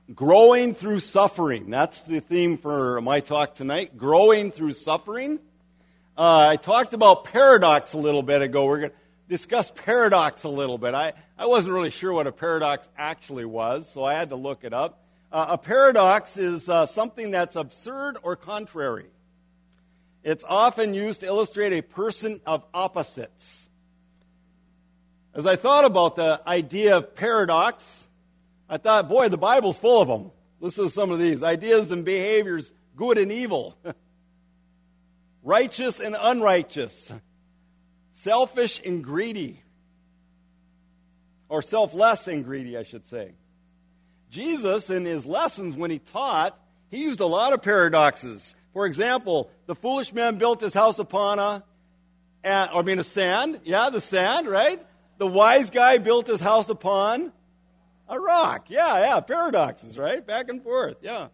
Growing through suffering. That's the theme for my talk tonight. Growing through suffering. I talked about paradox a little bit ago. We're going to discuss paradox a little bit. I wasn't really sure what a paradox actually was, so I had to look it up. A paradox is something that's absurd or contrary. It's often used to illustrate a person of opposites. As I thought about the idea of paradox, I thought, boy, the Bible's full of them. Listen to some of these. Ideas and behaviors, good and evil. Righteous and unrighteous. Selfish and greedy. Or selfless and greedy, I should say. Jesus, in his lessons when he taught, he used a lot of paradoxes. For example, the foolish man built his house upon a sand. Yeah, the sand, right? The wise guy built his house upon a rock. Yeah, paradoxes, right? Back and forth, yeah.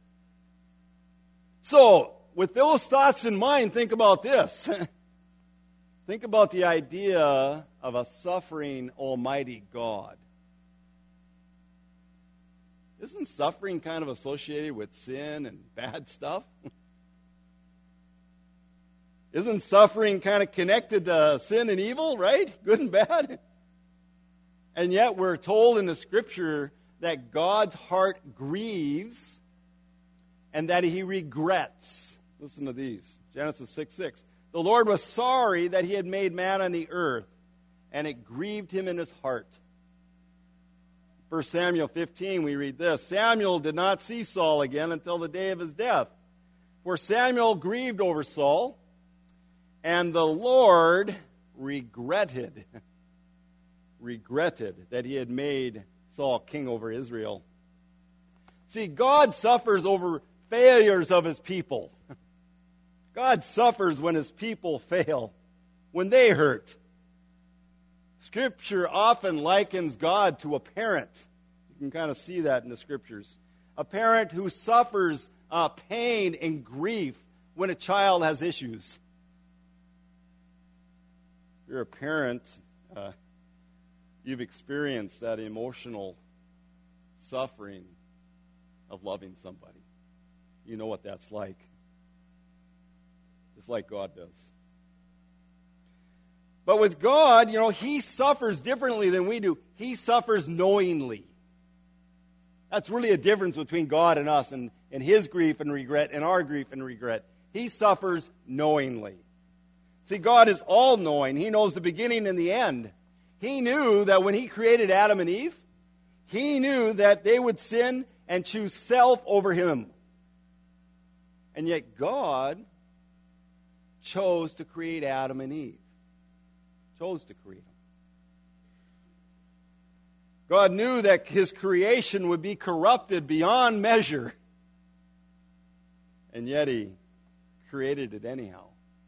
So, with those thoughts in mind, think about this. Think about the idea of a suffering Almighty God. Isn't suffering kind of associated with sin and bad stuff? Isn't suffering kind of connected to sin and evil, right? Good and bad? And yet we're told in the Scripture that God's heart grieves and that he regrets. Listen to these. Genesis 6:6. The Lord was sorry that he had made man on the earth, and it grieved him in his heart. 1 Samuel 15, we read this. Samuel did not see Saul again until the day of his death. For Samuel grieved over Saul, and the Lord regretted that he had made Saul king over Israel. See, God suffers over failures of his people. God suffers when his people fail, when they hurt. Scripture often likens God to a parent. You can kind of see that in the Scriptures. A parent who suffers pain and grief when a child has issues. If you're a parent, you've experienced that emotional suffering of loving somebody. You know what that's like. Just like God does. But with God, he suffers differently than we do. He suffers knowingly. That's really a difference between God and us and his grief and regret and our grief and regret. He suffers knowingly. See, God is all-knowing. He knows the beginning and the end. He knew that when he created Adam and Eve, he knew that they would sin and choose self over him. And yet God chose to create Adam and Eve. Chose to create them. God knew that his creation would be corrupted beyond measure. And yet he created it anyhow.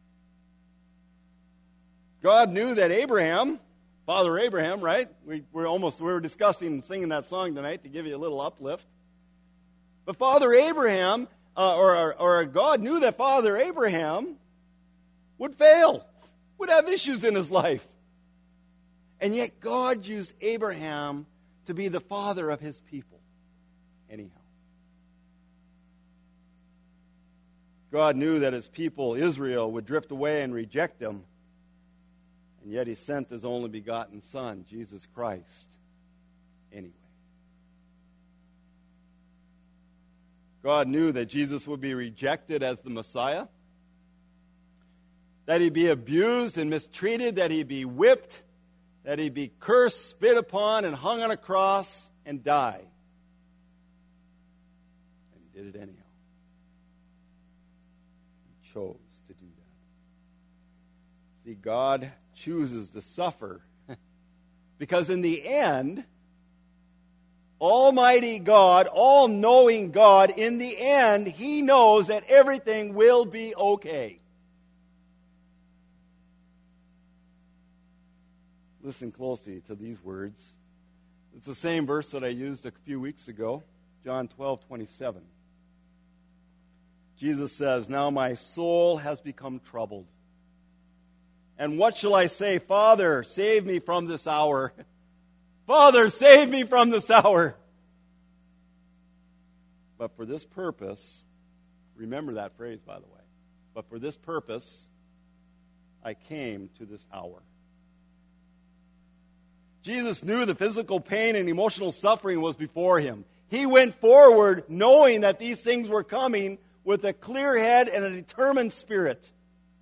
God knew that Abraham, Father Abraham, right? We were discussing, singing that song tonight to give you a little uplift. But Father Abraham, or God knew that Father Abraham would fail, would have issues in his life. And yet God used Abraham to be the father of his people. Anyhow. God knew that his people, Israel, would drift away and reject him. And yet he sent his only begotten Son, Jesus Christ, anyway. God knew that Jesus would be rejected as the Messiah, that he'd be abused and mistreated, that he'd be whipped, that he'd be cursed, spit upon, and hung on a cross and die. And he did it anyhow. He chose to do that. See, God chooses to suffer because in the end, Almighty God, all-knowing God, in the end, he knows that everything will be okay. Listen closely to these words. It's the same verse that I used a few weeks ago, John 12:27. Jesus says, "Now my soul has become troubled. And what shall I say? Father, save me from this hour. Father, save me from this hour." But for this purpose, remember that phrase, by the way. But for this purpose, I came to this hour. Jesus knew the physical pain and emotional suffering was before him. He went forward knowing that these things were coming with a clear head and a determined spirit.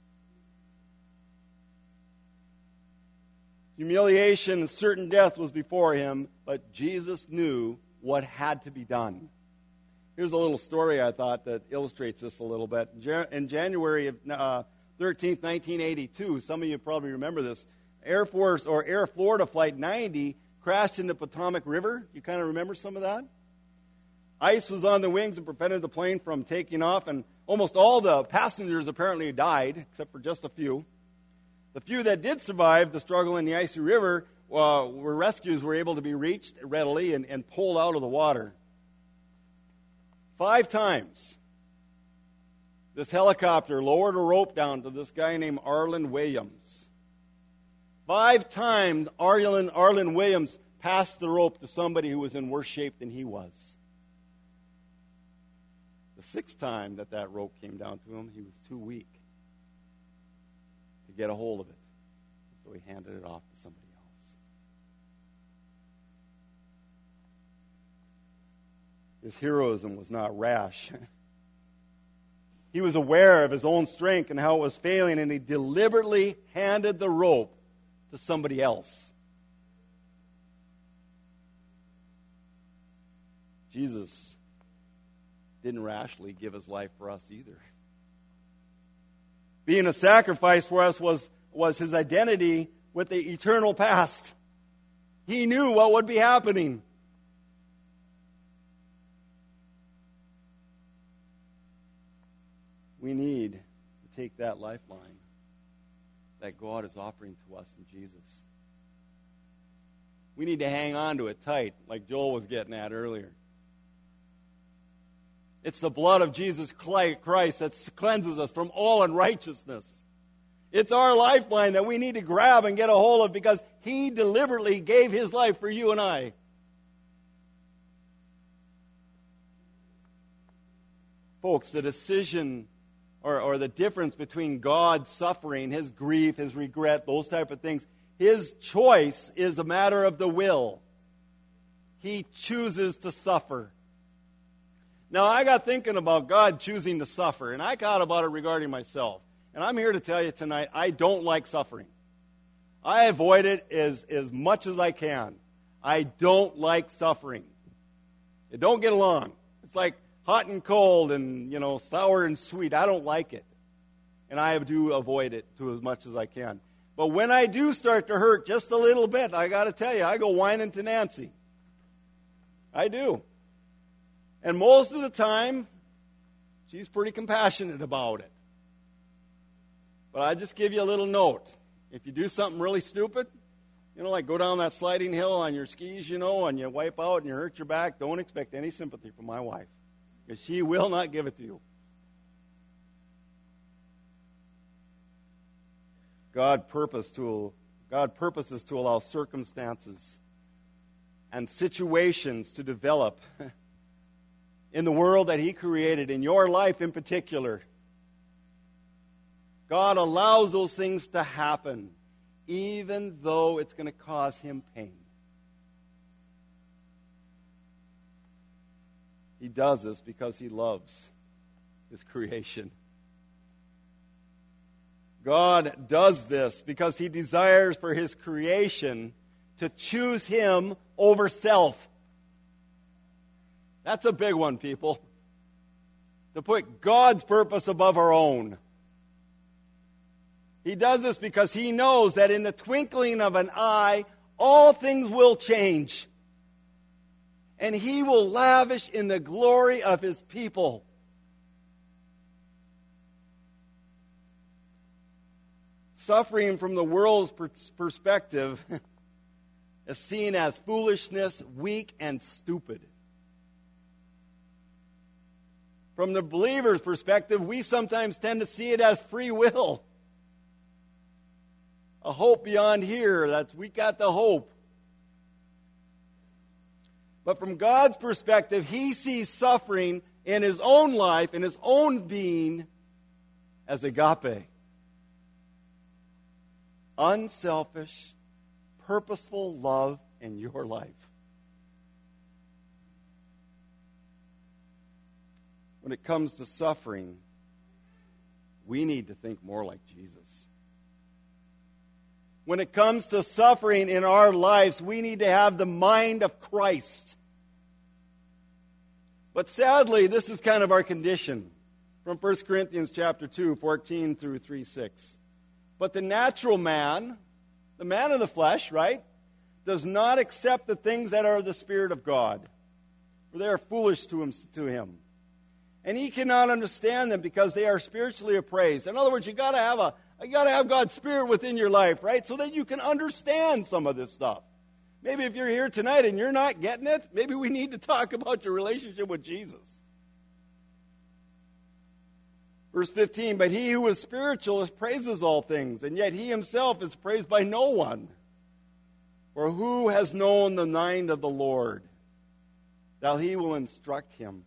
Humiliation and certain death was before him, but Jesus knew what had to be done. Here's a little story I thought that illustrates this a little bit. In January of 13th, 1982, some of you probably remember this, Air Florida Flight 90 crashed in the Potomac River. You kind of remember some of that? Ice was on the wings and prevented the plane from taking off, and almost all the passengers apparently died, except for just a few. The few that did survive the struggle in the icy river rescues were able to be reached readily and pulled out of the water. 5 times, this helicopter lowered a rope down to this guy named Arlen Williams. 5 times, Arlen Williams passed the rope to somebody who was in worse shape than he was. The 6th time that rope came down to him, he was too weak to get a hold of it. So he handed it off to somebody else. His heroism was not rash. He was aware of his own strength and how it was failing, and he deliberately handed the rope to somebody else. Jesus didn't rashly give his life for us either. Being a sacrifice for us was his identity with the eternal past. He knew what would be happening. We need to take that lifeline that God is offering to us in Jesus. We need to hang on to it tight, like Joel was getting at earlier. It's the blood of Jesus Christ that cleanses us from all unrighteousness. It's our lifeline that we need to grab and get a hold of because he deliberately gave his life for you and I. Folks, the decision or the difference between God's suffering, his grief, his regret, those type of things, his choice is a matter of the will. He chooses to suffer. Now, I got thinking about God choosing to suffer, and I thought about it regarding myself. And I'm here to tell you tonight, I don't like suffering. I avoid it as much as I can. I don't like suffering. It don't get along. It's like hot and cold and, sour and sweet. I don't like it. And I do avoid it to as much as I can. But when I do start to hurt just a little bit, I got to tell you, I go whining to Nancy. I do. And most of the time, she's pretty compassionate about it. But I just give you a little note. If you do something really stupid, like go down that sliding hill on your skis, and you wipe out and you hurt your back, don't expect any sympathy from my wife. Because she will not give it to you. God purposes to allow circumstances and situations to develop in the world that he created, in your life in particular. God allows those things to happen, even though it's going to cause him pain. He does this because he loves his creation. God does this because he desires for his creation to choose him over self. That's a big one, people. To put God's purpose above our own. He does this because he knows that in the twinkling of an eye, all things will change. And he will lavish in the glory of his people. Suffering from the world's perspective is seen as foolishness, weak, and stupid. From the believer's perspective, we sometimes tend to see it as free will. A hope beyond here, we got the hope. But from God's perspective, he sees suffering in his own life, in his own being, as agape. Unselfish, purposeful love in your life. When it comes to suffering, we need to think more like Jesus. When it comes to suffering in our lives, we need to have the mind of Christ. But sadly, this is kind of our condition. From 1 Corinthians chapter 2, 14 through 3:6. But the natural man, the man of the flesh, right, does not accept the things that are of the Spirit of God, for they are foolish to him. And he cannot understand them because they are spiritually appraised. In other words, you got to have God's Spirit within your life, right, so that you can understand some of this stuff. Maybe if you're here tonight and you're not getting it, maybe we need to talk about your relationship with Jesus. Verse 15, but he who is spiritual praises all things, and yet he himself is praised by no one. For who has known the mind of the Lord, that he will instruct him?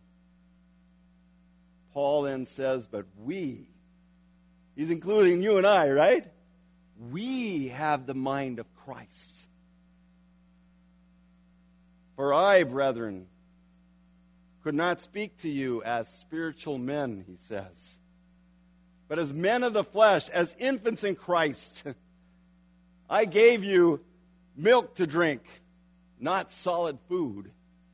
Paul then says, but we, he's including you and I, right? We have the mind of Christ. For I, brethren, could not speak to you as spiritual men, he says, but as men of the flesh, as infants in Christ. I gave you milk to drink, not solid food,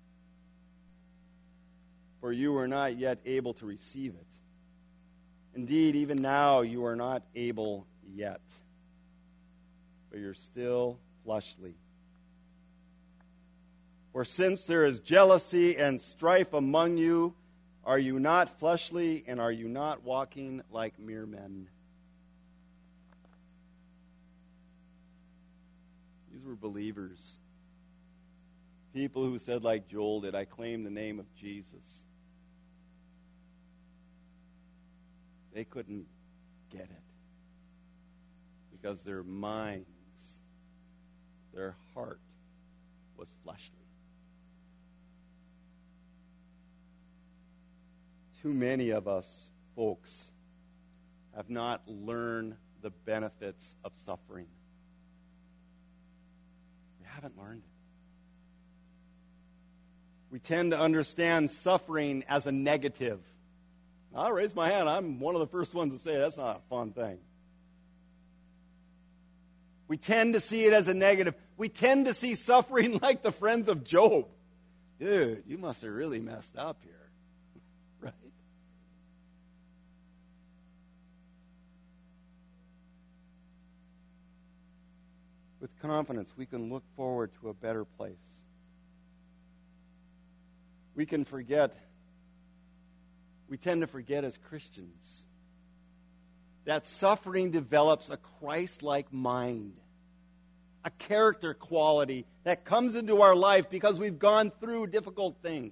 for you are not yet able to receive it. Indeed, even now you are not able yet, but you're still fleshly. For since there is jealousy and strife among you, are you not fleshly, and are you not walking like mere men? These were believers. People who said, like Joel did, I claim the name of Jesus. They couldn't get it because their minds, their heart was fleshly. Too many of us, folks, have not learned the benefits of suffering. We haven't learned it. We tend to understand suffering as a negative. I'll raise my hand. I'm one of the first ones to say that's not a fun thing. We tend to see it as a negative. We tend to see suffering like the friends of Job. Dude, you must have really messed up here. Right? With confidence, we can look forward to a better place. We tend to forget as Christians that suffering develops a Christ-like mind, a character quality that comes into our life because we've gone through difficult things.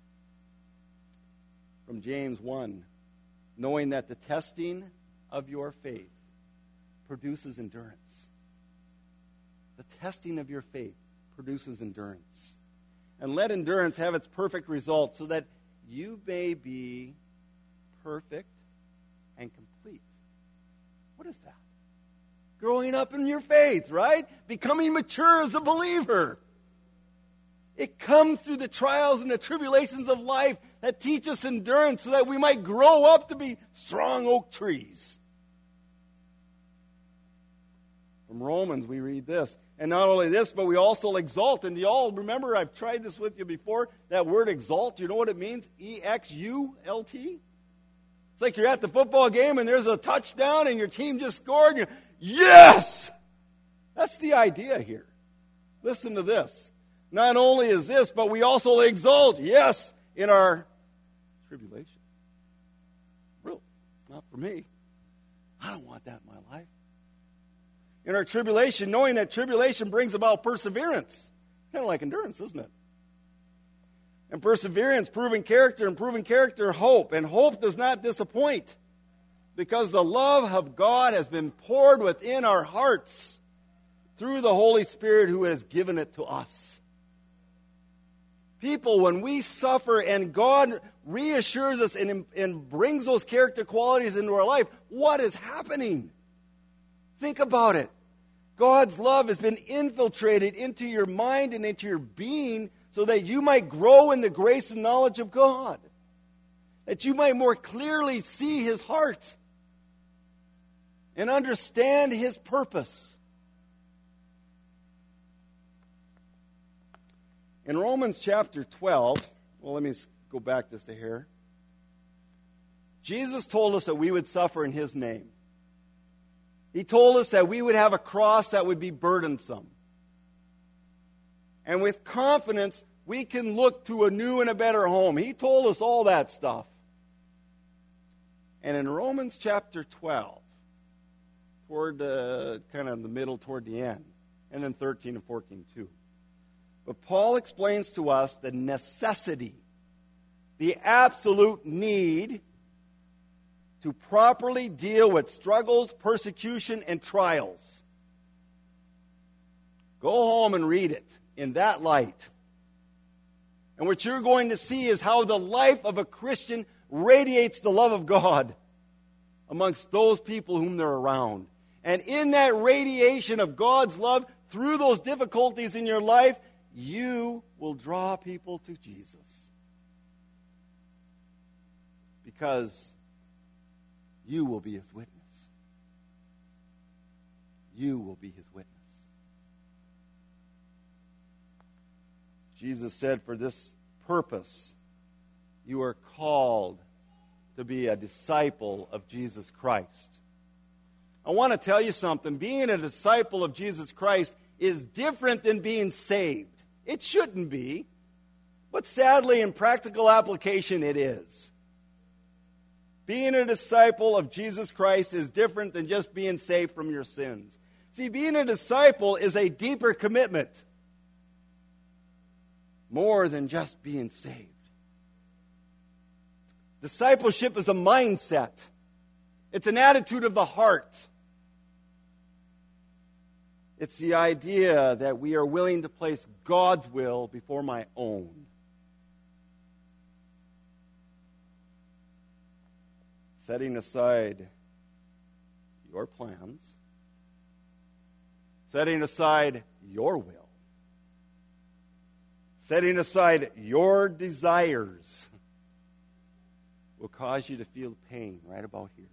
From James 1, knowing that the testing of your faith produces endurance. The testing of your faith produces endurance. And let endurance have its perfect result so that you may be perfect and complete. What is that? Growing up in your faith, right? Becoming mature as a believer. It comes through the trials and the tribulations of life that teach us endurance so that we might grow up to be strong oak trees. From Romans, we read this. And not only this, but we also exalt. And do you all remember, I've tried this with you before, that word exalt, you know what it means? E-X-U-L-T? It's like you're at the football game and there's a touchdown and your team just scored. And yes! That's the idea here. Listen to this. Not only is this, but we also exalt, yes, in our tribulation. Really, it's not for me. I don't want that in my life. In our tribulation, knowing that tribulation brings about perseverance. Kind of like endurance, isn't it? And perseverance, proven character, and proven character, hope. And hope does not disappoint, because the love of God has been poured within our hearts through the Holy Spirit who has given it to us. People, when we suffer and God reassures us and brings those character qualities into our life, what is happening? Think about it. God's love has been infiltrated into your mind and into your being so that you might grow in the grace and knowledge of God, that you might more clearly see His heart and understand His purpose. In Romans chapter 12, well, let me go back just a hair. Jesus told us that we would suffer in His name. He told us that we would have a cross that would be burdensome. And with confidence, we can look to a new and a better home. He told us all that stuff. And in Romans chapter 12, toward kind of the middle, toward the end, and then 13 and 14 too. But Paul explains to us the necessity, the absolute need to properly deal with struggles, persecution, and trials. Go home and read it in that light. And what you're going to see is how the life of a Christian radiates the love of God amongst those people whom they're around. And in that radiation of God's love, through those difficulties in your life, you will draw people to Jesus. Because you will be His witness. You will be His witness. Jesus said, for this purpose, you are called to be a disciple of Jesus Christ. I want to tell you something. Being a disciple of Jesus Christ is different than being saved. It shouldn't be, but sadly, in practical application, it is. Being a disciple of Jesus Christ is different than just being saved from your sins. See, being a disciple is a deeper commitment, more than just being saved. Discipleship is a mindset. It's an attitude of the heart. It's the idea that we are willing to place God's will before my own. Setting aside your plans, setting aside your will, setting aside your desires will cause you to feel pain right about here.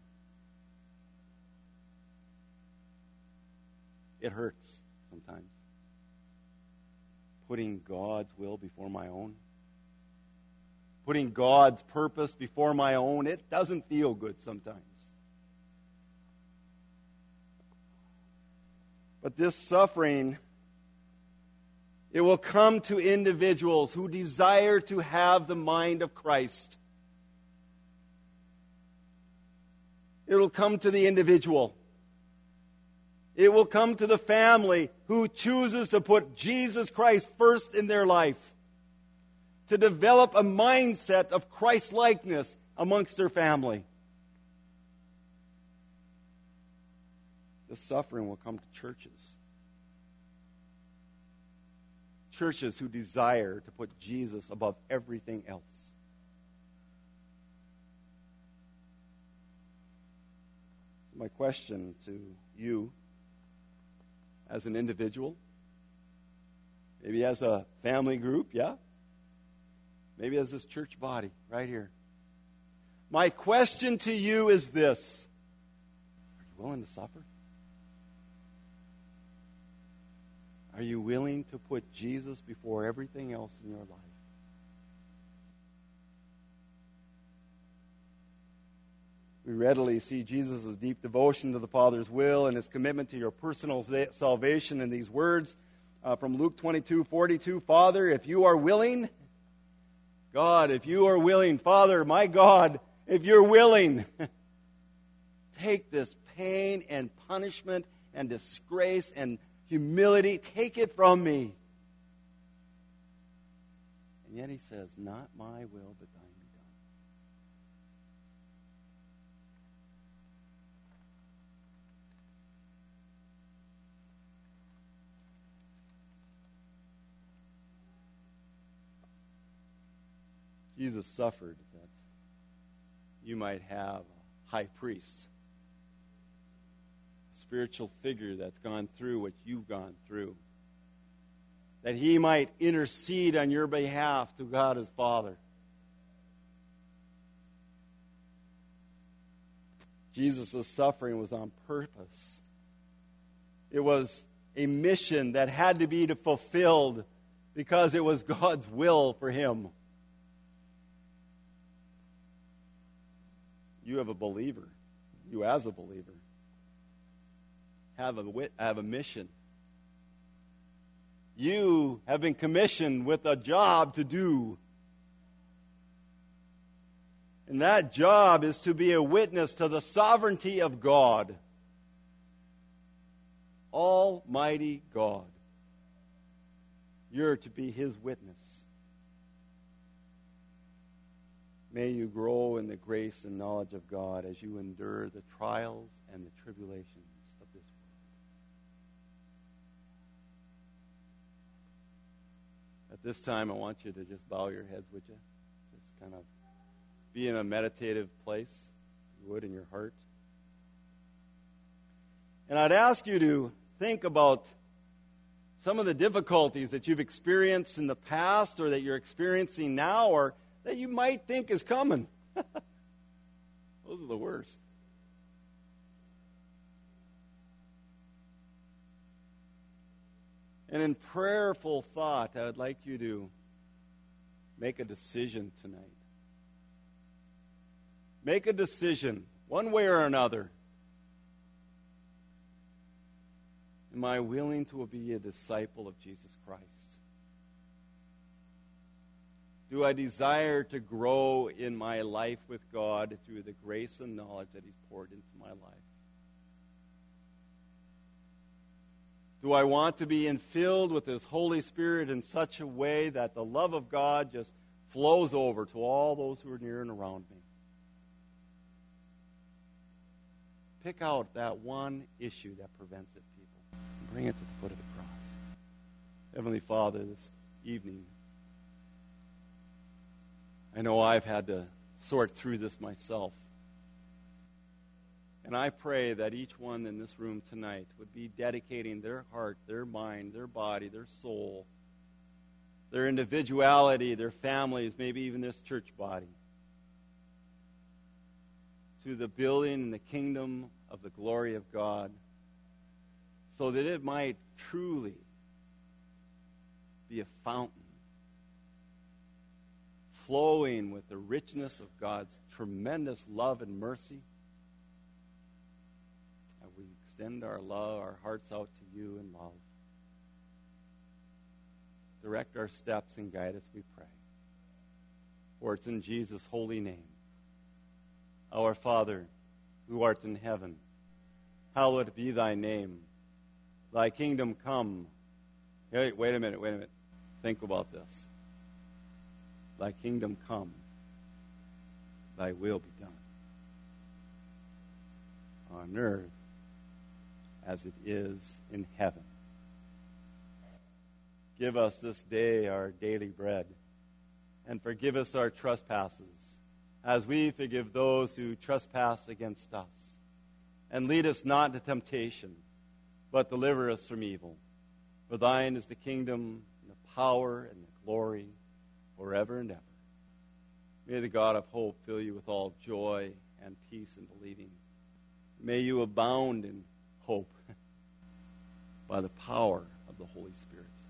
It hurts sometimes. Putting God's will before my own. Putting God's purpose before my own. It doesn't feel good sometimes. But this suffering, it will come to individuals who desire to have the mind of Christ. It will come to the individual. It will come to the family who chooses to put Jesus Christ first in their life, to develop a mindset of Christ-likeness amongst their family. This suffering will come to churches. Churches who desire to put Jesus above everything else. My question to you, as an individual, maybe as a family group, yeah? Maybe as this church body right here. My question to you is this: are you willing to suffer? Are you willing to put Jesus before everything else in your life? We readily see Jesus' deep devotion to the Father's will and His commitment to your personal salvation in these words from Luke 22:42. Father, if you are willing, God, if you are willing, Father, my God, if you're willing, take this pain and punishment and disgrace and humility, take it from me. And yet He says, not my will, but thine. Jesus suffered that you might have a high priest, a spiritual figure that's gone through what you've gone through, that he might intercede on your behalf to God his Father. Jesus' suffering was on purpose. It was a mission that had to be fulfilled because it was God's will for him. You have a believer, you as a believer, have a mission. You have been commissioned with a job to do. And that job is to be a witness to the sovereignty of God. Almighty God. You're to be his witness. May you grow in the grace and knowledge of God as you endure the trials and the tribulations of this world. At this time, I want you to just bow your heads, would you? Just kind of be in a meditative place, if you would, in your heart. And I'd ask you to think about some of the difficulties that you've experienced in the past or that you're experiencing now or that you might think is coming. Those are the worst. And in prayerful thought, I would like you to make a decision tonight. Make a decision, one way or another. Am I willing to be a disciple of Jesus Christ? Do I desire to grow in my life with God through the grace and knowledge that he's poured into my life? Do I want to be infilled with his Holy Spirit in such a way that the love of God just flows over to all those who are near and around me? Pick out that one issue that prevents it, people, and bring it to the foot of the cross. Heavenly Father, this evening, I know I've had to sort through this myself. And I pray that each one in this room tonight would be dedicating their heart, their mind, their body, their soul, their individuality, their families, maybe even this church body, to the building and the kingdom of the glory of God, so that it might truly be a fountain flowing with the richness of God's tremendous love and mercy. And we extend our love, our hearts out to you in love. Direct our steps and guide us, we pray. For it's in Jesus' holy name. Our Father, who art in heaven, hallowed be thy name. Thy kingdom come. Hey, wait a minute. Think about this. Thy kingdom come. Thy will be done. On earth as it is in heaven. Give us this day our daily bread, and forgive us our trespasses, as we forgive those who trespass against us. And lead us not into temptation, but deliver us from evil. For thine is the kingdom, and the power, and the glory, forever and ever. May the God of hope fill you with all joy and peace in believing. May you abound in hope by the power of the Holy Spirit.